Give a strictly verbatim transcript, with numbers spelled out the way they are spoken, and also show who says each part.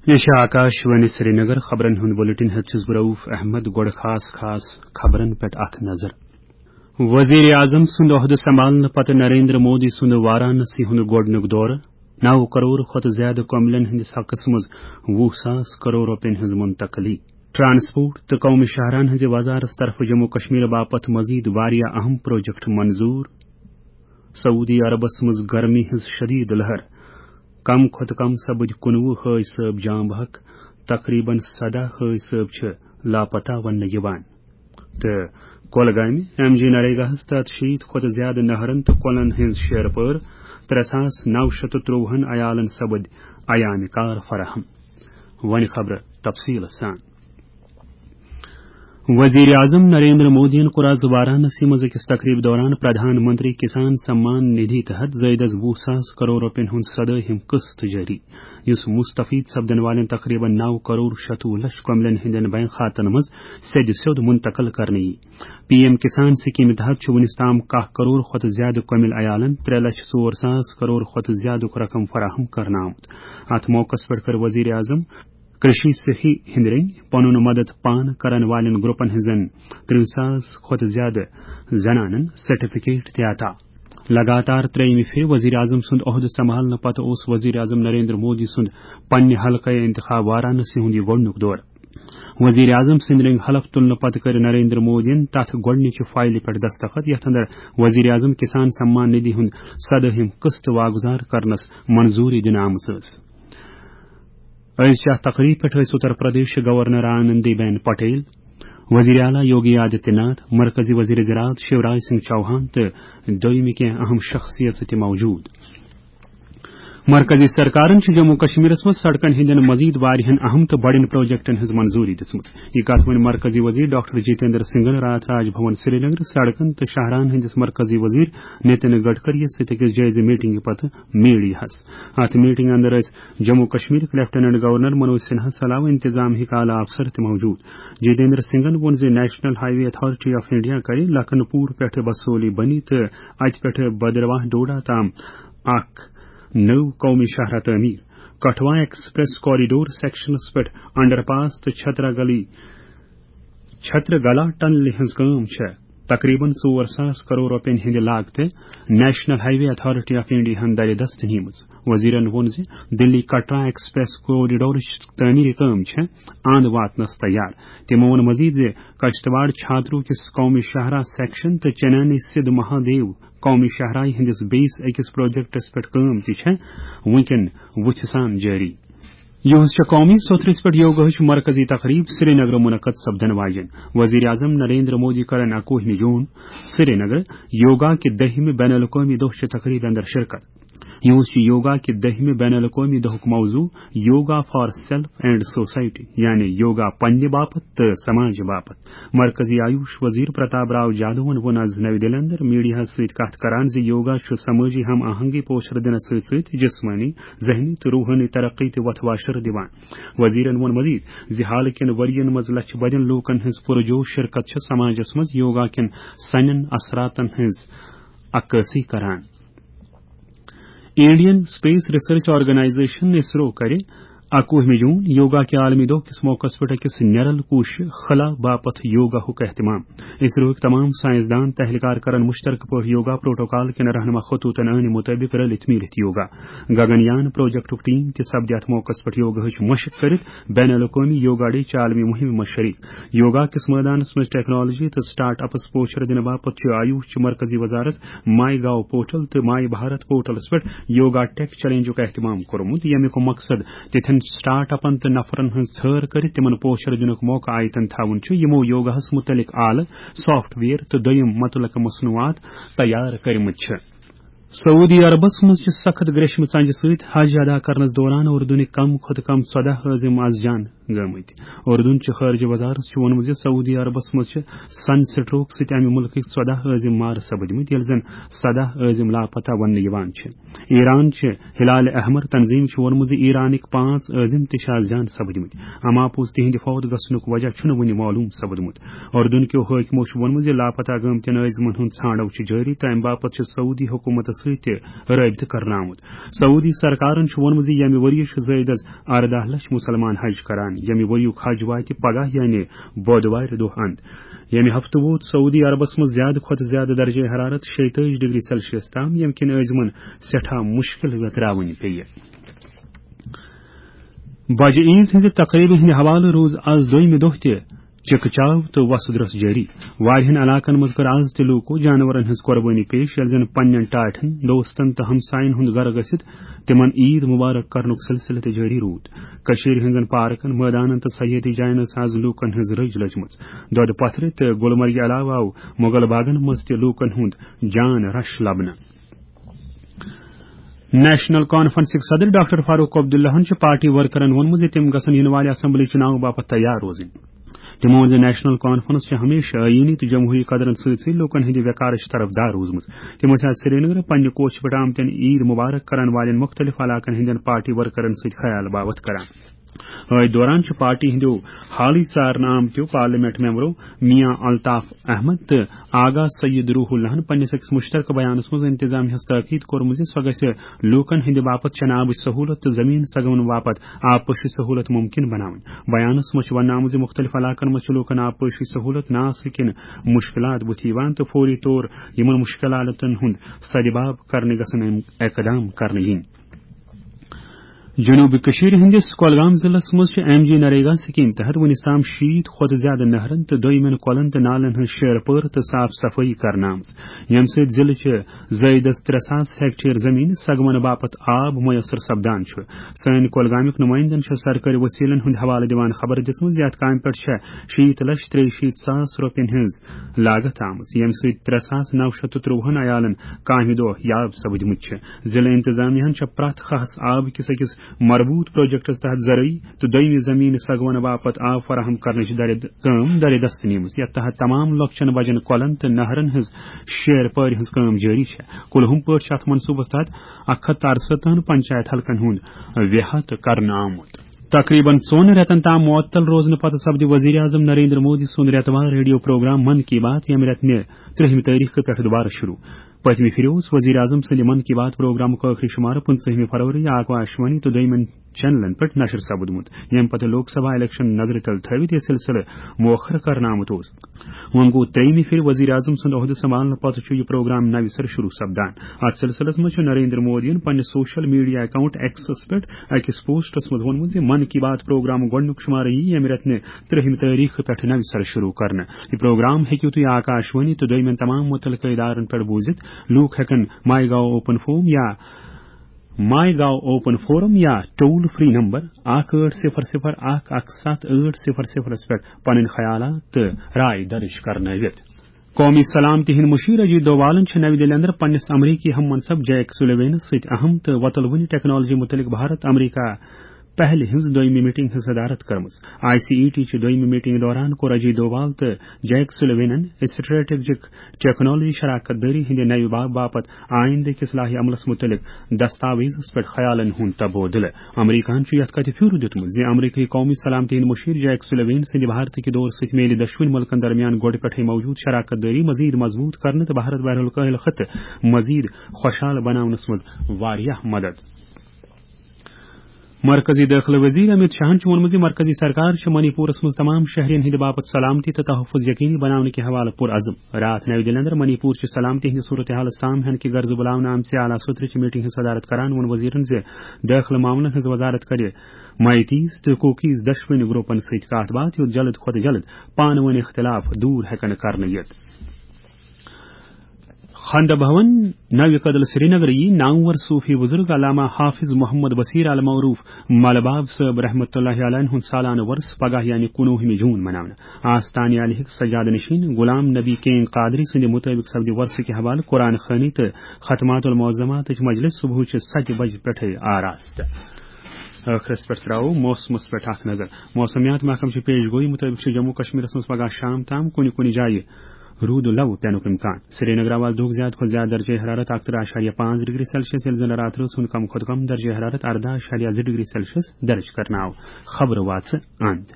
Speaker 1: یہ آکاشوانی سری نگر خبرن ہند بلیٹن ہت رؤف احمد گوڑ خاص خاص خبرن پہ اخ نظر وزیر اعظم سند عہدہ سنبھالنے پتہ نریندر مودی سند وارانسی ہند گوڈنک دورہ نو کروڑ کھت زیادہ کملن ہندس حقس مز وُہ ساس کروڑ روپین ہز منتقلی ٹرانسپورٹ تو قومی شاہراہ ہز وزارت طرف جموں کشمیر باپت مزید واریاہ اہم پروجیکٹ منظور سعودی عربس مز گرمی ہز شدید لہر کم کھت کم سپد کنوہ حاج صٲب جام بحق تقریباً سدہ حاج صٲب لاپتہ ون تو کولگام ایم جی نریگا تحت شیت کھت زیادہ نہرن تو کولن ہز شیر پور ترے ساس نو شت تروہن عیالن سپد عیان کار فراہم ون خبر تفصیل سان وزیر اعظم نریندر مودی کور آز وارانسی مز اکس تقریب دوران پردھان منتری کسان سمان ندھی تحت زائد از وُہ ساس کروڑ روپین ہند سداہم قسط جاری اس مستفید سپدن والن تقریباً نو کروڑ شتوہ لچھ کملن ہندین بینک خاتن مز سید سیود منتقل کرنے پی ایم کسان سکیم تحت ونس تام کہ کروڑ کھت زیادہ کمل عیالن ترے لچھ ژور ساس کروڑ کھت زیادہ رقم فراہم کرنا آمت ات موقع پہ کر وزیر اعظم کرشی سہی ہندرین پن مدد پان کرن والن گروپن ہزن ترہ ساس کھت زیادہ زنانن سرٹیفکیٹ تہ عطا لگاتار تریمہ پھر وزیر اعظم سند عہدہ سنبھالنے پتہ اس وزیر اعظم نریندر مودی سند پنہ حلقہ انتخاب وارانسی ہند یہ گوڈنک دور وزیر اعظم سند رنگ حلف تلنے پتہ کر نریندر مودی تت گوڈنچہ فائلہ پہ دستخط یتھ اندر وزیر اعظم کسان سمان ندھی ہند سداہم قسط واگزار کرنس منظوری دن آمت از تقریب پہ اتر پردیش گورنر آنندی بین پٹیل وزیر اعلی یوگی آدتیہ ناتھ مرکزی وزیر زراعت شیوراج سنگھ چوہان تو دویمہ کی اہم شخصیت موجود مرکزی سرکار جموں کشمیر مز سڑکن ہندین مزید واریاہن اہم تو بڑن پروجیکٹن ہز منظوری دژ یہ کت ون مرکزی وزیر ڈاکٹر جتیندر سنگھن رات راج بھون سری نگر سڑکن تو شاہراہ ہندس مرکزی وزیر نتن گڈکری ست جائزہ میٹنگ پتہ میڈیا ات میٹنگ اندر جموں کشمیر لیفٹیننٹ گورنر منوج سنہا علاوہ انتظام اعلی افسر تہ موجود جتیندر سنگھن وون ز national highway authority of India کر لکھن پور پہ بسولی بنی تو ات پہ بدرواہ ڈوڈا تام اخ نو قومی شاہراہ تعمیر کٹھوا ایکسپریس کوریڈور سیکشنس پہ انڈر پاس تو چھترا گلی چھتر گلا ٹنل ہز کام تقریباً ژور ساس کروڑ روپین ہند لاگت national highway authority of India ہن در دست نیمز وزیرن وون ز دلی کٹرا ایکسپریس کوریڈور تعمیر کام اند واتنس تیار تمو وون مزید ز کشتواڑ چھاترو کس قومی شاہراہ سیکشن تو چنانی سدھ مہادیو قومی شاہراہ ہندس بیس اکس پروجیکٹس پہ کام تہ ونکن وچھ سان جاری یہ قومی ستھرس پہ یوگاہچ مرکزی تقریب سری نگر منعقد سپدن واجن وزیر اعظم نریندر مودی کرن اکوہمہ جون سری نگر یوگا کے دہمہ بین الاقوامی دہ تقریب اندر شرکت یہ یوگا کے دہمہ بین الاقوامی دہک موضوع yoga for self and society یعنی یوگا پنہ باپت تو سماج باپت مرکزی آیوش وزیر پرتاپ راؤ جادون ون آز نو دلہ اندر میڈیا ست کت کران ز یوگا سماجی ہم آہنگی پوشر دنس ست ست جسمانی ذہنی تو روحانی ترقی تہ وتھ واشر دیوان وزیرن وون مزید ز حال کن ورین مز لچھ بدین لوکن ہز پرجوش شرکت سماجس مز یوگا کن سنن اثراتن ہز عکاسی کران Indian Space Research Organisation ISRO کر اکوہمہ جون یوگا کے عالمی دہ کس موقع پہ اکس نیرل کوش خلا باپت یوگا ہک اہتمام اسرو تمام سائنسدان تہلکار کرن مشترکہ پہ یوگا پروٹوکال کن رہنما خطوطن عین مطابق رلت میلت یوگا گگنیان پروجیکٹ ٹیم تہ سپد ات موقع پہ یوگا مشق کرت بین الاقوامی یوگا ڈے عالمی مہم مز شریک یوگا کس میدانس مز ٹیکنالوجی تو سٹارٹ اپس پوچھر دن باپت آیوش مرکزی وزارت مائی گاؤ پورٹل تو مائی بھارت پورٹلس پہ یوگا ٹیک چیلنجک اہتمام کورمت یمیک مقصد تتھن سٹارٹ اپن تو نفرن ہز ژھر کر تمن پوشر دنک موقع آیتن تھون یمو یوگاہس متعلق آلہ سافٹ ویئر تو دم متعلقہ مصنوعات تیار کرمت سعودی عربس مز سخت گریشم ژنجہ ست حج ادا کرنس دوران اردن کم کھت کم ژۄدہ عظم از جان گمت اردن چہ خارجہ وزارت وونمت زِ سعودی عربس مز سن سٹروک ست امہ ملک ژۄدہ عٲظم مارٕ سپدمت ییٚلہِ زن سدہ عٲظم لاپتہ وننہٕ یوان چھ ایران چہ ہلال احمر تنظیم وونمت زِ ایرانٕکۍ پانژھ عٲظم تہ چھِ آز جان سپدمت اماپوٚز تہنٛدِ فوت گژھنُک وجہ چھُنہٕ وُنہِ معلوم سپدمت اردن کیو حٲکمو چھُ ووٚنمُت زِ لاپتہ گٲمتٮ۪ن عٲظمن ہُنٛد ژھانڈو چھُ جٲری تہٕ امہِ باپتھ چھُ سعودی حکوٗمتس سۭتۍ تہِ رٲبطہٕ کرنہٕ آمُت سعودی سرکارن چھُ ووٚنمُت زِ ییٚمہِ ؤرۍ چھُ زٲیدس اردہ لچھ مُسلمان حج کران ییٚمہِ ؤریُک حج واتہِ پگہہ یعنی بودوارِ دۄہ اند ییٚمہِ ہفتہٕ ووت سعودی عربس منٛز زیادٕ کھۄتہٕ زیادٕ درجہ حرارت شیٚتٲجی ڈگری سیلسیس تام ییٚمہِ کِنۍ عٲظمن سٮ۪ٹھاہ مُشکل ویتراوٕنۍ پیٚیہِ بجہِ عیز ہٕنٛزِ تقریٖبہِ ہٕنٛدِ حوالہٕ روٗز آز دوٚیمہِ دۄہ تہِ چِکہٕ چاو تہٕ وۄسہٕ درٛوٚس جٲری واریاہن علاقن منٛز کٔر آز تہِ لوٗکو جانورن ہٕنٛز قۄربٲنی پیش ییٚلہِ زن پننٮ۪ن ٹاٹھن دوستن تہٕ ہمساین ہُنٛد گرٕ گٔژھِتھ تِمن عید مُبارک کرنُک سلسلہٕ تہِ جٲری روٗد کٔشیٖرِ ہٕنٛزن پارکن مٲدانن تہٕ سیٲحتی جاین ٲس آز لوٗکن ہٕنٛز رٔج لٔجمٕژ دۄدٕ پتھرِ تہٕ گُلمرگہِ علاوٕ آو مۄغل باغن منٛز تہِ لوٗکن ہُنٛد جان رش لبنہٕ نیشنل کانفرنسٕکۍ صدر ڈاکٹر فاروق عبداللہن چھُ پارٹی ورکرن ووٚنمُت زِ تِم گژھن یِنہٕ والہِ اسمبلی چُناو باپتھ تیار روزٕنۍ تِمو ووٚن زِ نیشنل کانفرنس چھِ ہمیشہ آئینی تہٕ جمہوٗری قدرن سۭتۍ سۭتۍ لوٗکن ہٕنٛدِ وقارٕچ طرفدار روٗزمٕژ تِم ٲسۍ آز سرینگرٕ پننہِ کوچہِ پٮ۪ٹھ آمتٮ۪ن عید مُبارک کرن والٮ۪ن مُختٔلِف علاقن ہٕنٛدٮ۪ن پارٹی ورکرن سۭتۍ خیال باوت کران ٲدۍ دوران چھِ پارٹی ہٕنٛدیو حالٕے ژارنہٕ آمتیو پارلیمنٹ ممبرو میاں الطاف احمد تہٕ آغا سید روح اللہن پننِس أکِس مُشترکہٕ بیانس منٛز انتظامیہس تٲکیٖد کوٚرمُت زِ سۄ گژھِ لوٗکن ہٕنٛدِ باپتھ چنابٕچ سہوٗلت تہٕ زمیٖن سگاونہٕ باپتھ آبپٲشی سہوٗلت مُمکِن بناوٕنۍ بیانس منٛز چھُ وننہٕ آمُت زِ مُختٔلِف علاقن منٛز چھِ لوٗکن آبپٲشی سہوٗلت نہٕ آسنہٕ کِنۍ مُشکِلات بُتھِ یِوان تہٕ فوری طور یِمن مُشکِلاتن ہُنٛد سدباب کرنہٕ گژھن اقدام کرنہٕ یِنۍ جنوبی کشیر ہندس کۄلگام ضلعس مز ایم جی نریگا سکیم تحت ونس تام شیت کھۄتہٕ زیادٕ نہرن تو دویمین کۄلن تہٕ نالن ہٕنٛز شیر پٲر تہٕ صاف صفٲیی کرنہٕ آمٕژ ییٚمہِ سۭتۍ ضلعہٕ زٲیدس ترٛےٚ ساس ہیکٹیر زمین سگمنہٕ باپتھ آب میسر سپدان چھُ سٲنۍ کۄلگامیُک نُمٲیندن چھِ سرکٲری وسیلن ہُنٛد حوالہٕ دِوان خبر دِژمٕژ یتھ کامہِ پٮ۪ٹھ چھےٚ شیٖت لچھ ترٛیٚیہِ شیٖتھ ساس رۄپین ہٕنٛز لاگت آمٕژ ییٚمہِ سۭتۍ ترٛےٚ ساس نو شیٚتھ تہٕ ترٛۆوُہن عیالن کامہِ دۄہ یاب سپدمٕتۍ چھِ ضلعہٕ انتظامیہن چھےٚ پرٛٮ۪تھ خاص آب کِس أکِس مربوط پروجیکٹس تحت زرعی تو دویمہِ زمین سگونہٕ باپتھ آب فراہم کرنٕچ کٲم درِ دست نِمٕژ یتھ تحت تمام لۄکچن بجن کۄلن تہٕ نہرن ہٕنٛز شیر پٲرِ ہٕنٛز کٲم جٲری چھےٚ کُلہُم پٲٹھۍ چھُ اتھ منصوٗبس تحت اکھ ہتھ تہٕ ارستتھن پنچایت حلقن ہُنٛد وِحاط کرنہٕ آمُت تقریباً ژۄن رٮ۪تن تام معطل روزنہٕ پتہٕ سپدِ وزیر اعظم نریندر مودی سُنٛد رٮ۪توار ریڈیو پروگرام من کی بات ییٚمہِ رٮ۪تہٕ ترٛہمہِ تٲریخہٕ پٮ۪ٹھ دُبارٕ شروع پٔتمہِ پھِرِ اوس وزیر اعظم سٕنٛدِ من کی بات پروگرامُک ٲخری شُمارٕ پٕنژٕہمہِ فروری آکاشوانی تہٕ دویمٮ۪ن چینلن پٮ۪ٹھ نشر سپدمُت ییٚمہِ پتہٕ لوک سبھا الیکشن نظرِ تل تھٲوِتھ یہِ سلسلہٕ مؤخر کرنہٕ آمُت اوس وۄنۍ گوٚو ترٛیٚیمہِ پھِرِ وزیر اعظم سُنٛد عہدٕ سنبھالنہٕ پتہٕ چھُ یہِ پروگرام نوِ سرٕ شروع سپدان اتھ سلسلس منٛز چھُ نریندر مودیَن پننِس سوشل میڈیا اکاؤنٹ ایکسس پٮ۪ٹھ أکِس پوسٹس منٛز ووٚنمُت زِ من کی بات پروگرامُک گۄڈنیُک شُمارٕ یی ییٚمہِ رٮ۪تہٕ ترٛہمہِ تٲریخہٕ پٮ۪ٹھ نوِ سرٕ شروع کرنہٕ یہِ پروگرام ہیٚکِو تُہۍ آکاشوانی تہٕ دویمٮ۪ن تمام مُتعلقہٕ ادارن پٮ۪ٹھ بوٗزِتھ لوٗکھ ہٮ۪کن ماے گاو اوپن فورم یا ماے گاو اوپن فورم یا ٹول فری نمبر اکھ ٲٹھ صفر صفر اکھ اکھ ستھ ٲٹھ صفر صفرس پٮ۪ٹھ پنٕنۍ خیالات تہٕ راے درج کرنٲوِتھ قومی سلامتی ہٕنٛدۍ مشیر اجیت دووالن چھِ نوِ دِلہِ انٛدر پننِس امریکی ہم منصب جیک سُلیوینس سۭتۍ اہم تہٕ وۄتلوٕنہِ ٹیکنالوجی مُتعلق بھارت امریکہ پہلہِ ہٕنٛز دویمہِ میٹنگ ہٕنٛز صدارت کٔرمٕژ آئی سی ای ٹی چہِ دویمہِ میٹنگ دوران کوٚر اجیت دووال تہٕ جیک سُلیوینن اسٹریٹجک ٹیکنالوجی شراکت دٲری ہٕنٛدِ نوِ باپتھ آئندٕ کِس لاہہِ عملس مُتعلق دستاویزس پٮ۪ٹھ خیالن ہُنٛد تبادلہٕ امریکہن چھُ یتھ کتھِ پھیوٗر دیُتمُت زِ امریکی قومی سلامتی ہٕنٛدۍ مشیر جیک سُلیوین سٕنٛدِ بھارتٕکہِ دورٕ سۭتۍ میلہِ دۄشوٕنی مُلکن درمیان گۄڈٕ پٮ۪ٹھٕے موجوٗد شراکت دٲری مزید مضبوٗط کرنہٕ تہٕ بھارت بحر الکاہل خطہٕ مزید خۄشحال بناونس منٛز واریاہ مدد مرکزی دٲخلہٕ وزیر امت شاہن چھُ ووٚنمُت زِ مرکزی سرکار چھِ منی پوٗرس منٛز تمام شہرین ہٕنٛدِ باپتھ سلامتی تہٕ تحفظ یقینی بناونہٕ کہِ حوالہٕ پُرعزم راتھ نوِ دِلہِ انٛدر منی پوٗر چہِ سلامتی ہٕنٛدِ صوٗرتحالس تام ہینہٕ کہِ غرضہٕ بُلاونہٕ آمژِ اعلیٰ صدرٕچہِ میٹنگ ہٕنٛز صدارت کران ووٚن وزیرن زِ دٲخلہٕ معاملن ہٕنٛز وزارت کرِ میتیز تہٕ کوکیز دۄشوٕنی گروپن سۭتۍ کتھ باتھ یُتھ جلد کھۄتہٕ جلد پانہٕ ؤنۍ اختلاف دوٗر ہیٚکن کرنہٕ یِتھ خند بھون نوِ کدل سری نگر یی نامور صوفی بزرگ علامہ حافظ محمد بصیر المعروف ملباب صٲب رحمۃ اللہ علیہ ہُنٛد سالانہٕ ورس پگاہ یعنی کُنوُہمہِ جوٗن مناونہٕ آستان علیہٕکۍ سجادٕ نشین غلام نبی کینگ قادری سٕنٛدِ مُطٲبِق سپدِ ورسہٕ حوالہٕ قرآن خوانی تہٕ ختمات المعظماتٕچ مجلس صبحٕچہِ ستہِ بجہِ پٮ۪ٹھٕے آراستہٕ ٲخرس پٮ۪ٹھ ترٛاوو موسمس پٮ۪ٹھ اکھ نظر. موسمیات محکمہٕ چہِ پیش گوئی مطٲبق چھِ جموں کشمیرس منٛز پگہہ شام تام کُنہِ کُنہِ جایہِ روٗد لو پینُک اِمکان. سری نگر آواز دۄہُک زیادٕ کھۄتہٕ زیادٕ درجے حرارت اکترہ اشاریہ پانٛژھ ڈگری سیلسیس ییٚلہِ زن راتہٕ رٲژ ہُنٛد کم کھۄتہٕ کم درجے حرارت اردہ اشاریہ زٕ ڈگری سیلسیس درج کرنہٕ آو. خبرٕ واژٕ اند.